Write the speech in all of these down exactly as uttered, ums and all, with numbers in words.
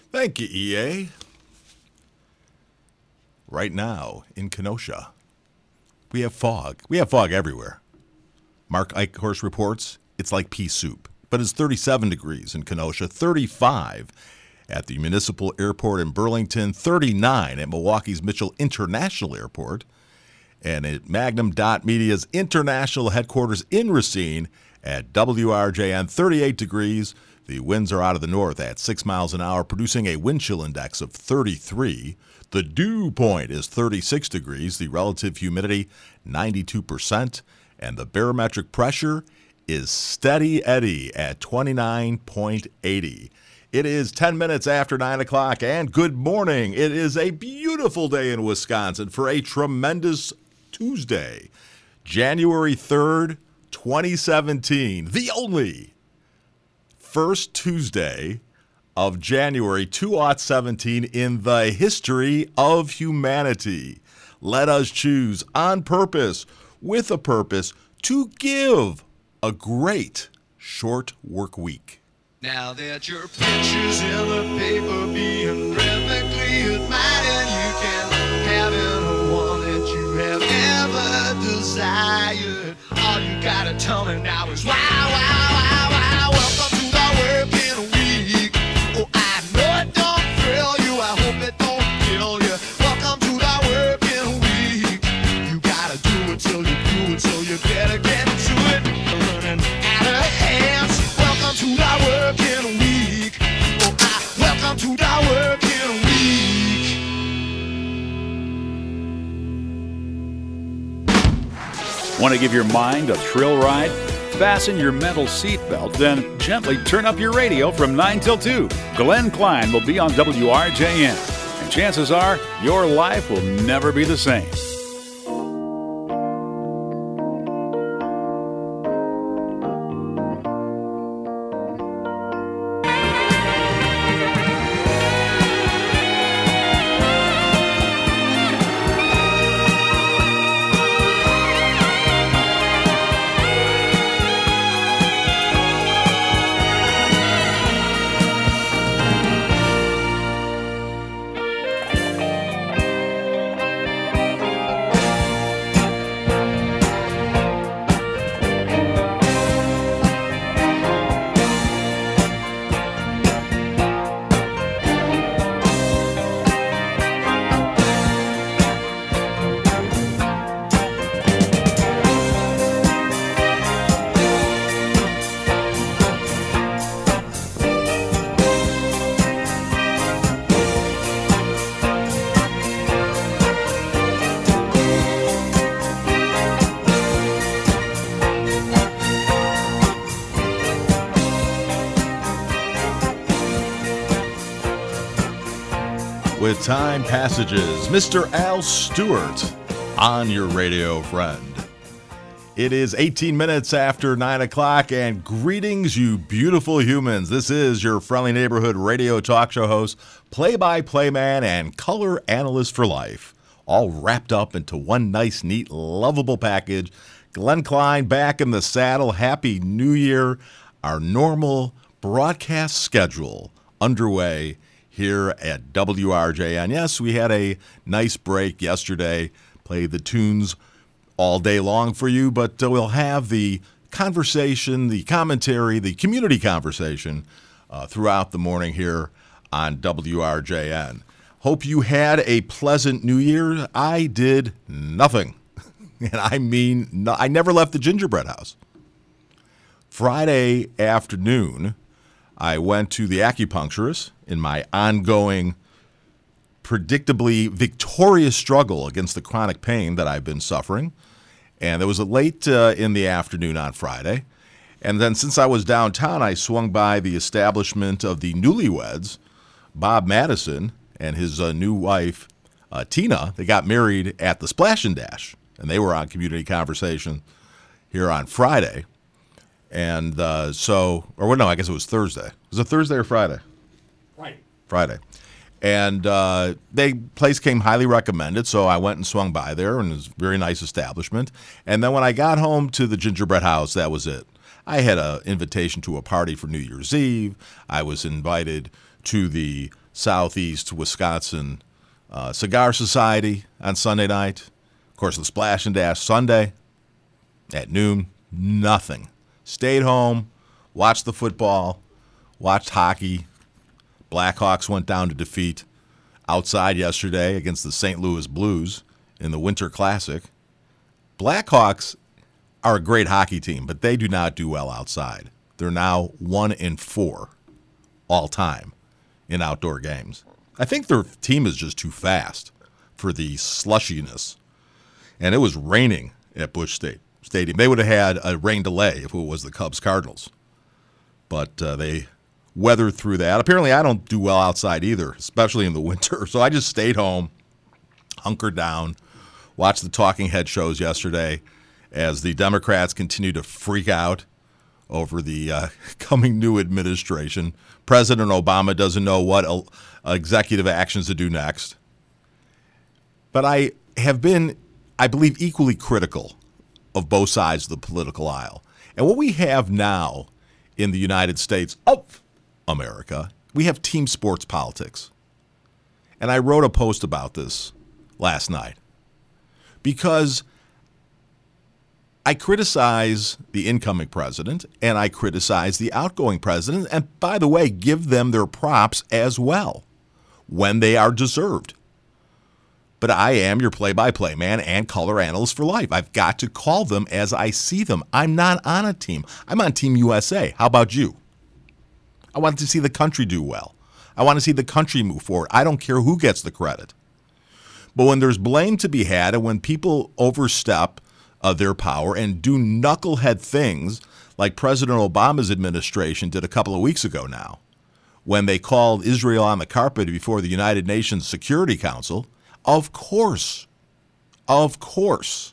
Thank you, E A. Right now in Kenosha, we have fog. We have fog everywhere. Mark Eichhorst reports it's like pea soup, but it's thirty-seven degrees in Kenosha, thirty-five at the Municipal Airport in Burlington, thirty-nine at Milwaukee's Mitchell International Airport, and at Magnum Dot Media's international headquarters in Racine at W R J N, thirty-eight degrees. The winds are out of the north at six miles an hour, producing a wind chill index of thirty-three. The dew point is thirty-six degrees. The relative humidity, ninety-two percent. And the barometric pressure is steady Eddie at twenty-nine point eight zero. It is ten minutes after nine o'clock, and good morning. It is a beautiful day in Wisconsin for a tremendous Tuesday, January third, twenty seventeen, the only first Tuesday of January two thousand seventeen in the history of humanity. Let us choose on purpose, with a purpose, to give a great short work week. Now that your picture's in the paper being rhythmically admired, you can have any one that you have ever desired. All you gotta tell me now is wow, wow, wow, wow. Welcome to the working week. Oh, I know it don't thrill you. I hope it don't kill you. Welcome to the working week. You gotta do it till you do it, so you better get to it. Running out of hands. Welcome to the working week. Oh, I welcome to the working week. Want to give your mind a thrill ride? Fasten your mental seatbelt, then gently turn up your radio from nine till two. Glenn Klein will be on W R J N, and chances are your life will never be the same. With time passages, Mister Al Stewart on your radio friend. It is eighteen minutes after nine o'clock, and greetings, you beautiful humans. This is your friendly neighborhood radio talk show host, play-by-play man, and color analyst for life, all wrapped up into one nice, neat, lovable package. Glenn Klein back in the saddle. Happy New Year. Our normal broadcast schedule underway here at W R J N. Yes, we had a nice break yesterday, played the tunes all day long for you, but uh, we'll have the conversation, the commentary, the community conversation uh, throughout the morning here on W R J N. Hope you had a pleasant New Year. I did nothing. And I mean, no, I never left the gingerbread house. Friday afternoon, I went to the acupuncturist in my ongoing, predictably victorious struggle against the chronic pain that I've been suffering. And it was late uh, in the afternoon on Friday. And then since I was downtown, I swung by the establishment of the newlyweds, Bob Madison and his uh, new wife, uh, Tina. They got married at the Splash and Dash, and they were on Community Conversation here on Friday. And uh, so, or no, I guess it was Thursday. Was it Thursday or Friday? Friday. Friday. And uh, they place came highly recommended, so I went and swung by there, and it was a very nice establishment. And then when I got home to the gingerbread house, that was it. I had an invitation to a party for New Year's Eve. I was invited to the Southeast Wisconsin uh, Cigar Society on Sunday night. Of course, the Splash and Dash Sunday at noon. Nothing. Stayed home, watched the football, watched hockey. Blackhawks went down to defeat outside yesterday against the Saint Louis Blues in the Winter Classic. Blackhawks are a great hockey team, but they do not do well outside. They're now one in four all time in outdoor games. I think their team is just too fast for the slushiness. And it was raining at Busch State Stadium. They would have had a rain delay if it was the Cubs Cardinals. But uh, they weathered through that. Apparently I don't do well outside either, especially in the winter. So I just stayed home, hunkered down, watched the talking head shows yesterday as the Democrats continue to freak out over the uh, coming new administration. President Obama doesn't know what uh, executive actions to do next. But I have been, I believe, equally critical of both sides of the political aisle. And what we have now in the United States of America, we have team sports politics. And I wrote a post about this last night because I criticize the incoming president and I criticize the outgoing president, and by the way, give them their props as well when they are deserved. But I am your play-by-play man and color analyst for life. I've got to call them as I see them. I'm not on a team. I'm on Team U S A. How about you? I want to see the country do well. I want to see the country move forward. I don't care who gets the credit. But when there's blame to be had and when people overstep uh, their power and do knucklehead things like President Obama's administration did a couple of weeks ago now, when they called Israel on the carpet before the United Nations Security Council, of course, of course,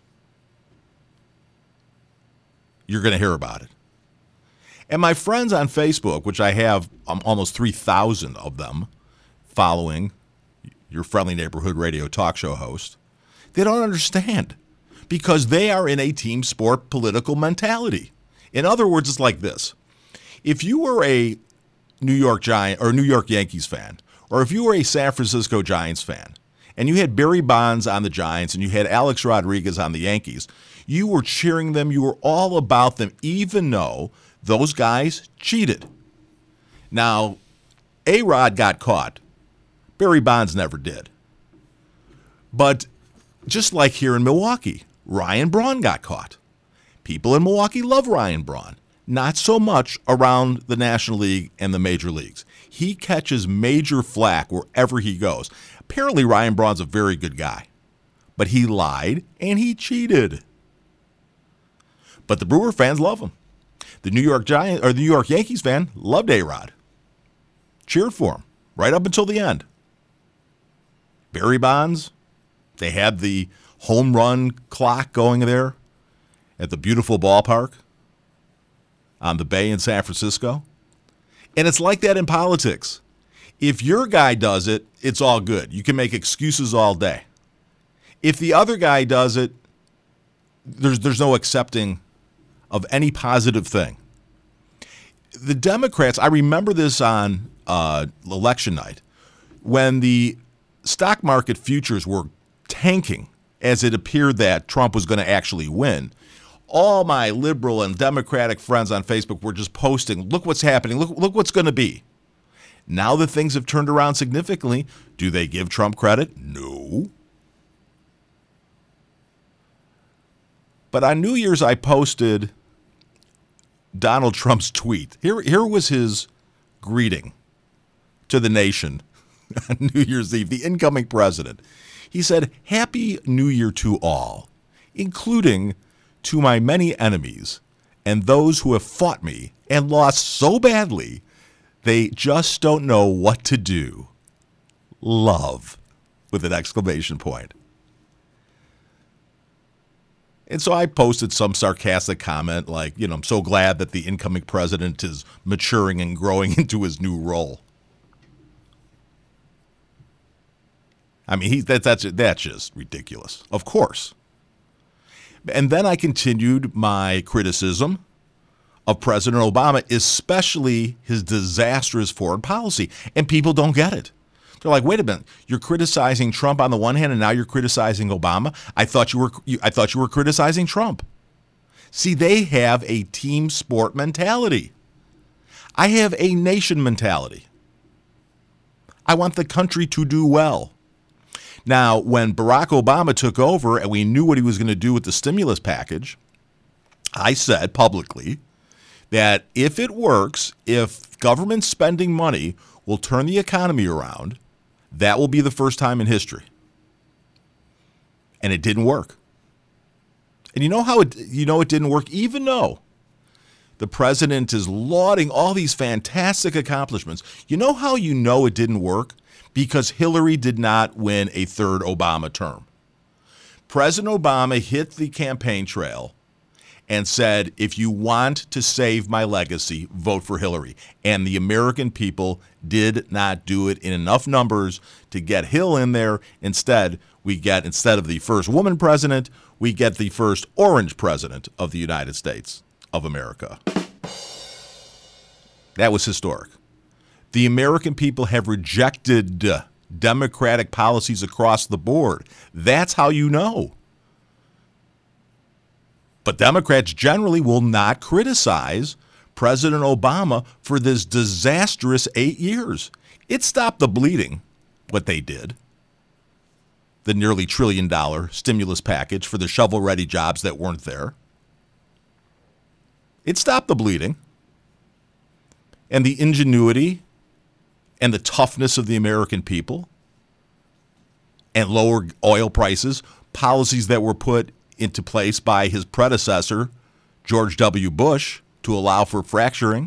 you're going to hear about it. And my friends on Facebook, which I have um, almost three thousand of them following your friendly neighborhood radio talk show host, they don't understand because they are in a team sport political mentality. In other words, it's like this. If you were a New York Giant or New York Yankees fan, or if you were a San Francisco Giants fan, and you had Barry Bonds on the Giants and you had Alex Rodriguez on the Yankees, you were cheering them, you were all about them, even though those guys cheated. Now, A-Rod got caught. Barry Bonds never did. But just like here in Milwaukee, Ryan Braun got caught. People in Milwaukee love Ryan Braun. Not so much around the National League and the major leagues. He catches major flack wherever he goes. Apparently, Ryan Braun's a very good guy, but he lied and he cheated. But the Brewer fans love him. The New York Giants or the New York Yankees fan loved A-Rod, cheered for him right up until the end. Barry Bonds, they had the home run clock going there at the beautiful ballpark on the Bay in San Francisco, and it's like that in politics. If your guy does it, it's all good. You can make excuses all day. If the other guy does it, there's there's no accepting of any positive thing. The Democrats, I remember this on uh, election night, when the stock market futures were tanking as it appeared that Trump was going to actually win. All my liberal and Democratic friends on Facebook were just posting, look what's happening, look, look what's going to be. Now that things have turned around significantly, do they give Trump credit? No. But on New Year's, I posted Donald Trump's tweet. Here, here was his greeting to the nation on New Year's Eve, the incoming president. He said, "Happy New Year to all, including to my many enemies and those who have fought me and lost so badly they just don't know what to do. Love," with an exclamation point. And so I posted some sarcastic comment like, you know, I'm so glad that the incoming president is maturing and growing into his new role. I mean, he, that, that's, that's just ridiculous, of course. And then I continued my criticism of President Obama, especially his disastrous foreign policy. And people don't get it. They're like, wait a minute, you're criticizing Trump on the one hand, and now you're criticizing Obama? I thought you were you, I thought you were criticizing Trump. See, they have a team sport mentality. I have a nation mentality. I want the country to do well. Now, when Barack Obama took over and we knew what he was going to do with the stimulus package, I said publicly that if it works, if government spending money will turn the economy around, that will be the first time in history. And it didn't work. And you know how it you know it didn't work, even though the president is lauding all these fantastic accomplishments. You know how you know it didn't work? Because Hillary did not win a third Obama term. President Obama hit the campaign trail and said, if you want to save my legacy, vote for Hillary. And the American people did not do it in enough numbers to get Hill in there. Instead, we get, instead of the first woman president, we get the first orange president of the United States of America. That was historic. The American people have rejected Democratic policies across the board. That's how you know. But Democrats generally will not criticize President Obama for this disastrous eight years. It stopped the bleeding, what they did. The nearly trillion dollar stimulus package for the shovel-ready jobs that weren't there. It stopped the bleeding. And the ingenuity and the toughness of the American people and lower oil prices, policies that were put into place by his predecessor, George W. Bush, to allow for fracturing.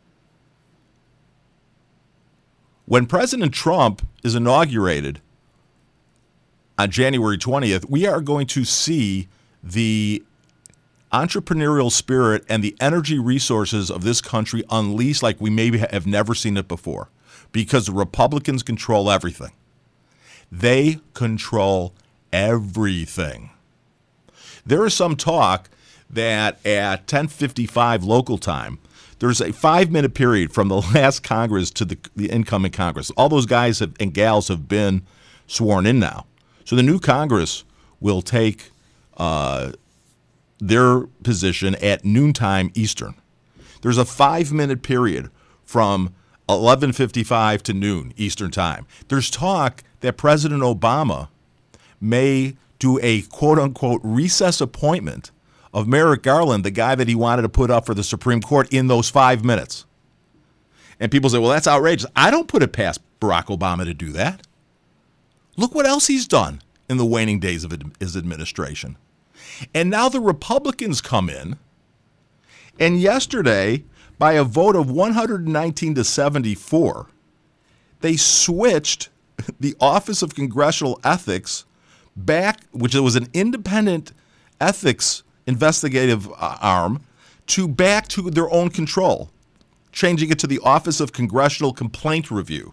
When President Trump is inaugurated on January twentieth, we are going to see the entrepreneurial spirit and the energy resources of this country unleashed like we maybe have never seen it before, because the Republicans control everything. They control everything. There is some talk that at ten fifty-five local time, there's a five-minute period from the last Congress to the, the incoming Congress. All those guys have, and gals have been sworn in now. So the new Congress will take uh, their position at noontime Eastern. There's a five-minute period from eleven fifty-five to noon Eastern time. There's talk that President Obama may do a quote-unquote recess appointment of Merrick Garland, the guy that he wanted to put up for the Supreme Court, in those five minutes. And people say, well, that's outrageous. I don't put it past Barack Obama to do that. Look what else he's done in the waning days of his administration. And now the Republicans come in, and yesterday, by a vote of one hundred nineteen to seventy-four, they switched the Office of Congressional Ethics back, which was an independent ethics investigative arm, to back to their own control, changing it to the Office of Congressional Complaint Review.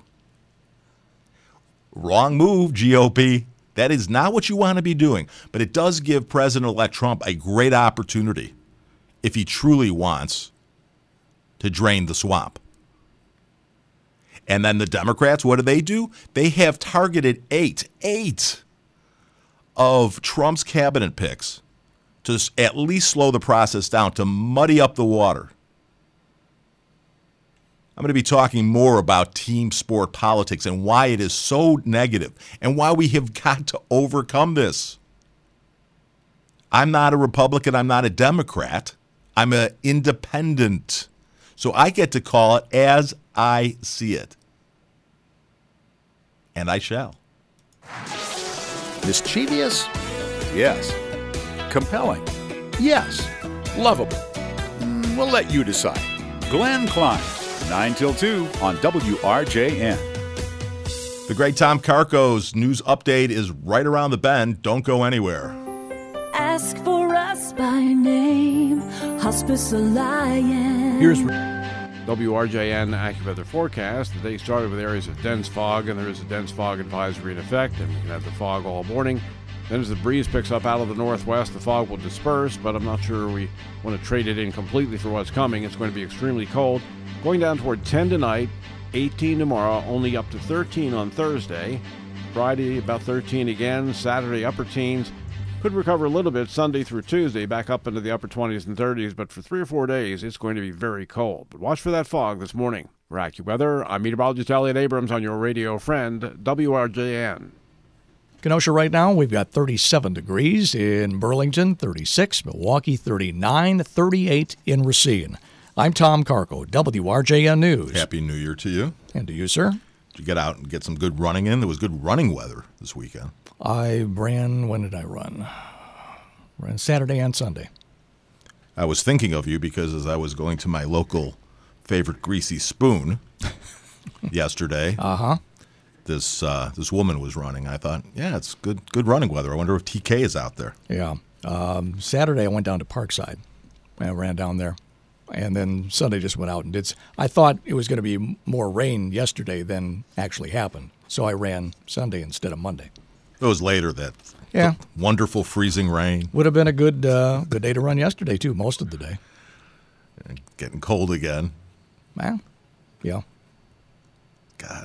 Wrong move, G O P. That is not what you want to be doing. But it does give President-elect Trump a great opportunity if he truly wants to drain the swamp. And then the Democrats, what do they do? They have targeted eight, eight of Trump's cabinet picks to at least slow the process down, to muddy up the water. I'm going to be talking more about team sport politics and why it is so negative and why we have got to overcome this. I'm not a Republican. I'm not a Democrat. I'm an independent. So I get to call it as I see it. And I shall. Mischievous? Yes. Compelling? Yes. Lovable? Mm, we'll let you decide. Glenn Klein, nine till two on W R J N. The great Tom Karko's news update is right around the bend. Don't go anywhere. Ask for us by name, Hospice Alliance. Here's W R J N AccuWeather forecast. The day started with areas of dense fog, and there is a dense fog advisory in effect, and we can have the fog all morning. Then as the breeze picks up out of the northwest, the fog will disperse, but I'm not sure we want to trade it in completely for what's coming. It's going to be extremely cold. Going down toward ten tonight, eighteen tomorrow, only up to thirteen on Thursday. Friday, about thirteen again. Saturday, upper teens. Could recover a little bit Sunday through Tuesday, back up into the upper twenties and thirties, but for three or four days, it's going to be very cold. But watch for that fog this morning. For AccuWeather, I'm meteorologist Elliot Abrams on your radio friend, W R J N. Kenosha right now, we've got thirty-seven degrees. In Burlington, thirty-six. Milwaukee, thirty-nine. thirty-eight in Racine. I'm Tom Carco, W R J N News. Happy New Year to you. And to you, sir. Did you get out and get some good running in? There was good running weather this weekend. I ran, when did I run? Ran Saturday and Sunday. I was thinking of you because as I was going to my local favorite Greasy Spoon yesterday, Uh-huh. this uh, this woman was running. I thought, yeah, it's good good running weather. I wonder if T K is out there. Yeah. Um, Saturday I went down to Parkside. I ran down there. And then Sunday just went out and did. I thought it was going to be more rain yesterday than actually happened. So I ran Sunday instead of Monday. It was later that Yeah. wonderful freezing rain. Would have been a good uh, good day to run yesterday, too, most of the day. And getting cold again. Well, yeah. God.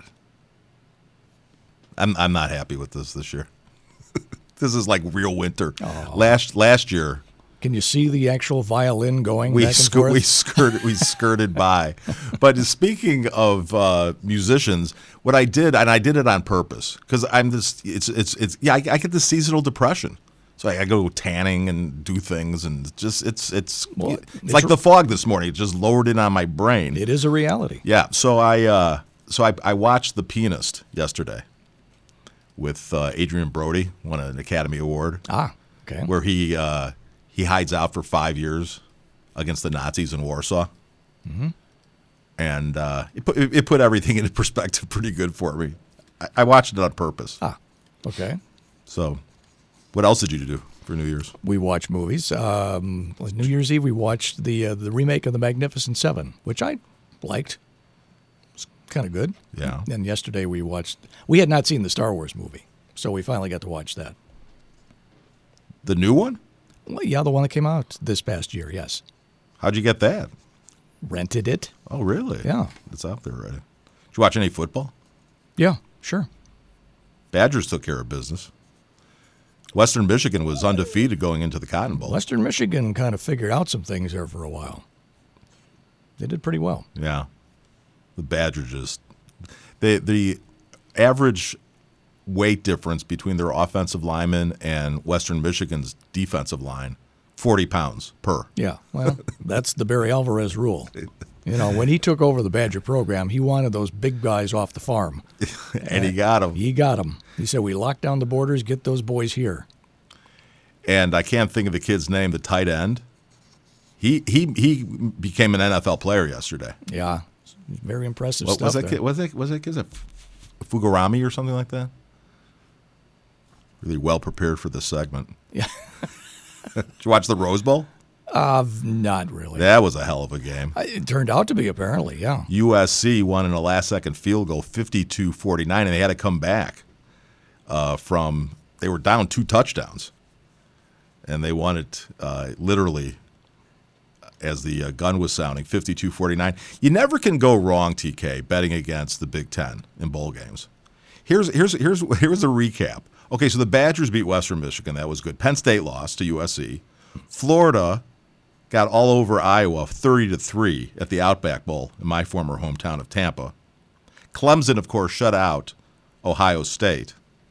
I'm I'm not happy with this this year. This is like real winter. Oh. Last last year, Can you see the actual violin going we back and sc- forth? we skirted we skirted by. But speaking of uh, musicians, what I did, and I did it on purpose, because I'm this. It's it's it's yeah. I, I get this seasonal depression, so I, I go tanning and do things, and just it's it's Well, it's, it's like a- the fog this morning. It just lowered in on my brain. It is a reality. Yeah. So I uh, so I, I watched The Pianist yesterday with uh, Adrian Brody, won an Academy Award, Ah, okay. where he. Uh, He hides out for five years against the Nazis in Warsaw, mm-hmm. and uh, it, put, it put everything into perspective pretty good for me. I, I watched it on purpose. Ah, okay. So, what else did you do for New Year's? We watch movies. Um, New Year's Eve, we watched the uh, the remake of The Magnificent Seven, which I liked. It's kind of good. Yeah. And yesterday we watched. We had not seen the Star Wars movie, so we finally got to watch that. The new one? Well, yeah, the one that came out this past year. Yes, How'd you get that? rented it. Oh, really? Yeah. It's out there already. Did you watch any football? Yeah, sure. Badgers took care of business. Western Michigan was undefeated going into the Cotton Bowl. Western Michigan kind of figured out some things there for a while. They did pretty well. Yeah. The Badgers just they the average weight difference between their offensive linemen and Western Michigan's defensive line, forty pounds per. Yeah, well, that's the Barry Alvarez rule. You know, when he took over the Badger program, he wanted those big guys off the farm. And he got them. He got them. He said, we lock down the borders, get those boys here. And I can't think of the kid's name, the tight end. He he he became an N F L player yesterday. Yeah, very impressive What, stuff was that there. kid? Was that was that kid? Was it Fugurami or something like that? Really well prepared for this segment. Yeah. Did you watch the Rose Bowl? Uh, not really. That was a hell of a game. It turned out to be, apparently, yeah. U S C won in a last-second field goal, fifty-two forty-nine, and they had to come back uh, from – they were down two touchdowns, and they won it uh, literally as the uh, gun was sounding, fifty-two forty-nine. You never can go wrong, T K, betting against the Big Ten in bowl games. Here's here's here's here's a recap. Okay, so the Badgers beat Western Michigan. That was good. Penn State lost to U S C. Florida got all over Iowa thirty to three at the Outback Bowl in my former hometown of Tampa. Clemson, of course, shut out Ohio State.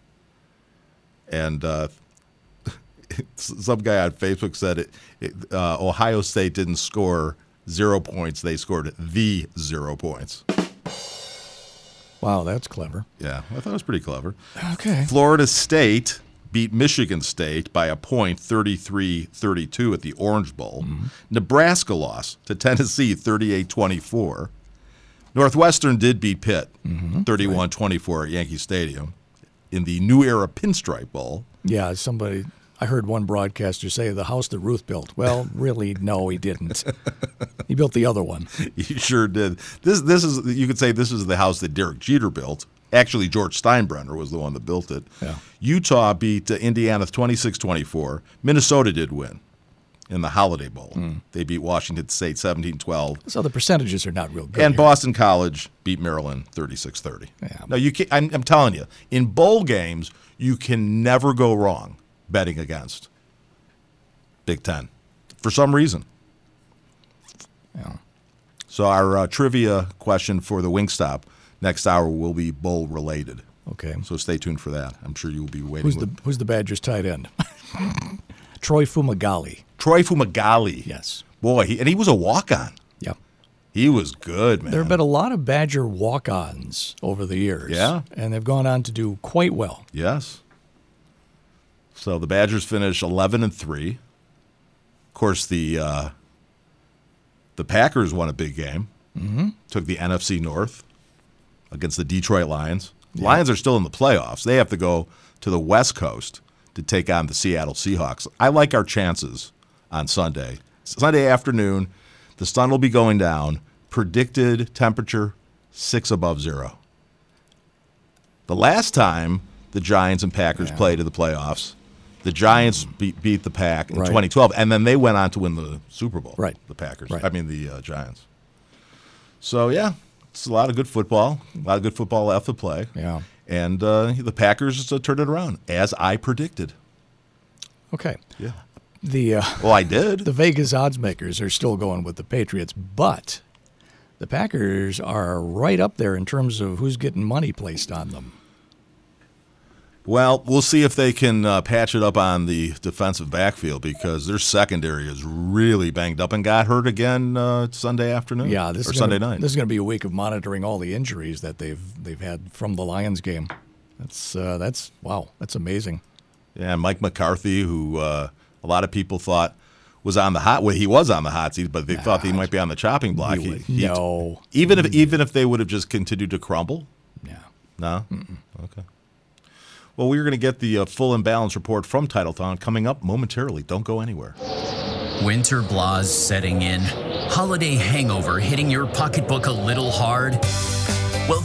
And uh, some guy on Facebook said it, it, uh, Ohio State didn't score zero points. They scored the zero points. Wow, that's clever. Yeah, I thought it was pretty clever. Okay. Florida State beat Michigan State by a point, thirty-three thirty-two at the Orange Bowl. Mm-hmm. Nebraska lost to Tennessee, thirty-eight twenty-four. Northwestern did beat Pitt, mm-hmm. thirty-one twenty-four at Yankee Stadium in the New Era Pinstripe Bowl. Yeah, somebody, I heard one broadcaster say the house that Ruth built. Well, really, no, he didn't. He built the other one. He sure did. This this is you could say this is the house that Derek Jeter built. Actually, George Steinbrenner was the one that built it. Yeah. Utah beat uh, Indiana twenty-six twenty-four. Minnesota did win. in the Holiday Bowl. Mm. They beat Washington State seventeen twelve. So the percentages are not real good. And here. Boston College beat Maryland thirty-six thirty. Yeah. No, you can't, I'm, I'm telling you, in bowl games, you can never go wrong betting against Big Ten for some reason. Yeah. So our uh, trivia question for the Wingstop next hour will be bowl related. Okay. So stay tuned for that. I'm sure you'll be waiting. Who's the with... Who's the Badgers tight end? Troy Fumagalli. Troy Fumagalli. Yes. Boy, he, and he was a walk-on. Yep. He was good, man. There have been a lot of Badger walk-ons over the years. Yeah. And they've gone on to do quite well. Yes. So the Badgers finished eleven and three. Of course, the uh, the Packers won a big game. Mm-hmm. Took the N F C North against the Detroit Lions. The Yeah. Lions are still in the playoffs. They have to go to the West Coast to take on the Seattle Seahawks. I like our chances on Sunday. Sunday afternoon, the sun will be going down. Predicted temperature, six above zero. The last time the Giants and Packers Yeah. played in the playoffs, the Giants beat, beat the Pack in Right. twenty twelve, and then they went on to win the Super Bowl. Right. The Packers. Right. I mean, the uh, Giants. So, yeah, it's a lot of good football. A lot of good football left to play. Yeah. And uh, the Packers uh, turned it around, as I predicted. Okay. Yeah. The uh, Well, I did. the Vegas odds makers are still going with the Patriots, but the Packers are right up there in terms of who's getting money placed on them. Well, we'll see if they can uh, patch it up on the defensive backfield because their secondary is really banged up and got hurt again uh, Sunday afternoon. Yeah, this or is Sunday gonna, night. This is going to be a week of monitoring all the injuries that they've they've had from the Lions game. That's uh, that's wow, that's amazing. Yeah, Mike McCarthy, who uh, a lot of people thought was on the hot. Well, he was on the hot seat, but they thought he might be on the chopping block. He would- He- no. even if even if they would have just continued to crumble. Yeah. No. Mm-mm. Okay. Well, we're going to get the uh, full and balanced report from Titletown coming up momentarily. Don't go anywhere. Winter blahs setting in. Holiday hangover hitting your pocketbook a little hard. Well,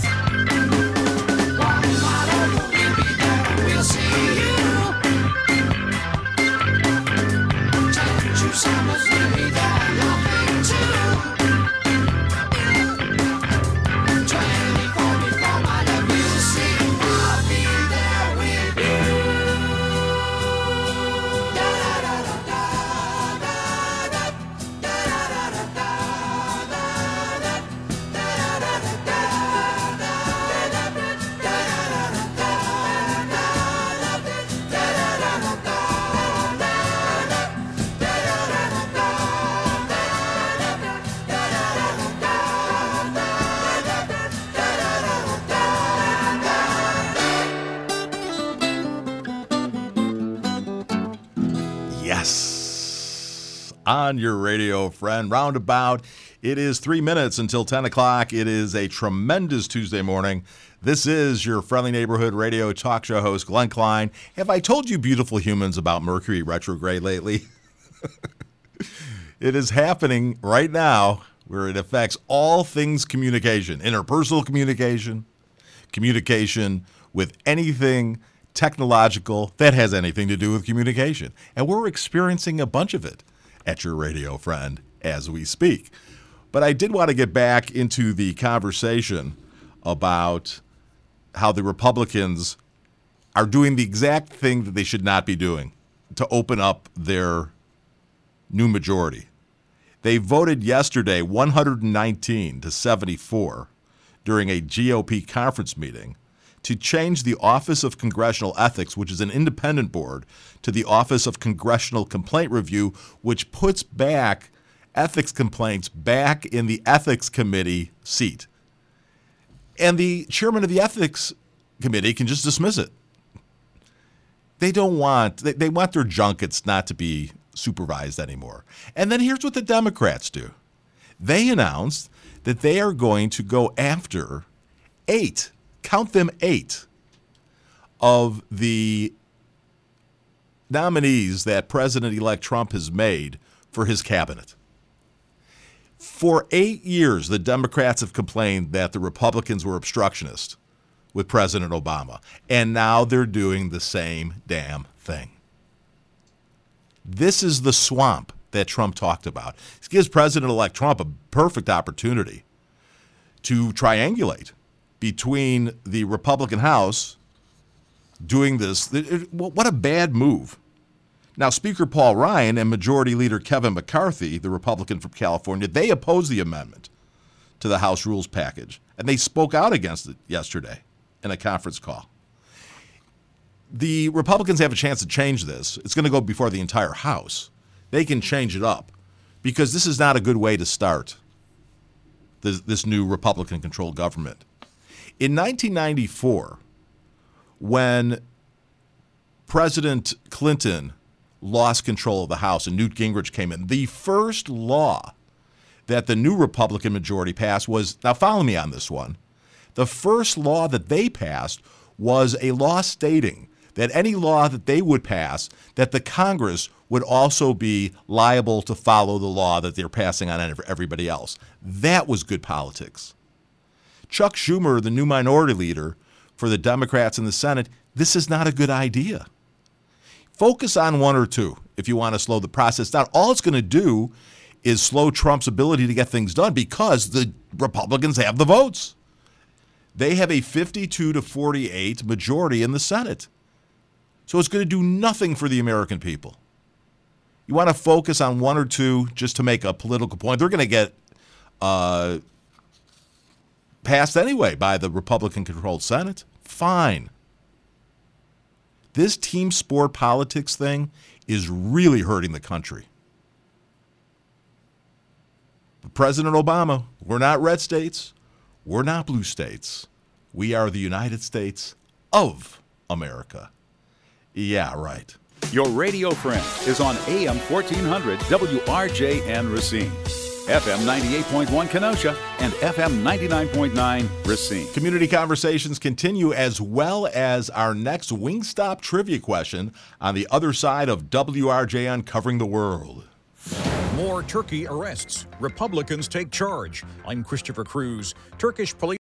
Yes. On your radio, friend. Roundabout. It is three minutes until ten o'clock. It is a tremendous Tuesday morning. This is your friendly neighborhood radio talk show host, Glenn Klein. Have I told you beautiful humans about Mercury retrograde lately? It is happening right now where it affects all things communication, interpersonal communication, communication with anything technological that has anything to do with communication. And we're experiencing a bunch of it at your radio friend as we speak. But I did want to get back into the conversation about how the Republicans are doing the exact thing that they should not be doing to open up their new majority. They voted yesterday one hundred nineteen to seventy-four during a G O P conference meeting to change the Office of Congressional Ethics, which is an independent board, to the Office of Congressional Complaint Review, which puts back ethics complaints back in the Ethics Committee seat. And the chairman of the Ethics Committee can just dismiss it. They don't want, they, they want their junkets not to be supervised anymore. And then here's what the Democrats do. They announced that they are going to go after eight, count them eight, of the nominees that President-elect Trump has made for his cabinet. For eight years, the Democrats have complained that the Republicans were obstructionist with President Obama, and now they're doing the same damn thing. This is the swamp that Trump talked about. It gives President-elect Trump a perfect opportunity to triangulate between the Republican House doing this. What a bad move. Now, Speaker Paul Ryan and Majority Leader Kevin McCarthy, the Republican from California, they opposed the amendment to the House rules package, and they spoke out against it yesterday in a conference call. The Republicans have a chance to change this. It's going to go before the entire House. They can change it up because this is not a good way to start this, this new Republican-controlled government. In nineteen ninety-four, when President Clinton lost control of the House and Newt Gingrich came in, the first law that the new Republican majority passed was, now follow me on this one, the first law that they passed was a law stating that any law that they would pass, that the Congress would also be liable to follow the law that they're passing on everybody else. That was good politics. Chuck Schumer, the new minority leader for the Democrats in the Senate, this is not a good idea. Focus on one or two if you want to slow the process down. All it's going to do is slow Trump's ability to get things done because the Republicans have the votes. They have a fifty-two to forty-eight majority in the Senate. So it's going to do nothing for the American people. You want to focus on one or two just to make a political point. They're going to get uh, passed anyway by the Republican-controlled Senate. Fine. This team sport politics thing is really hurting the country. But President Obama, we're not red states. We're not blue states. We are the United States of America. Yeah, right. Your radio friend is on A M fourteen hundred W R J N Racine, F M ninety-eight point one Kenosha, and F M ninety-nine point nine Racine. Community conversations continue, as well as our next Wingstop trivia question on the other side of W R J N Covering the World. More Turkey arrests. Republicans take charge. I'm Christopher Cruz. Turkish police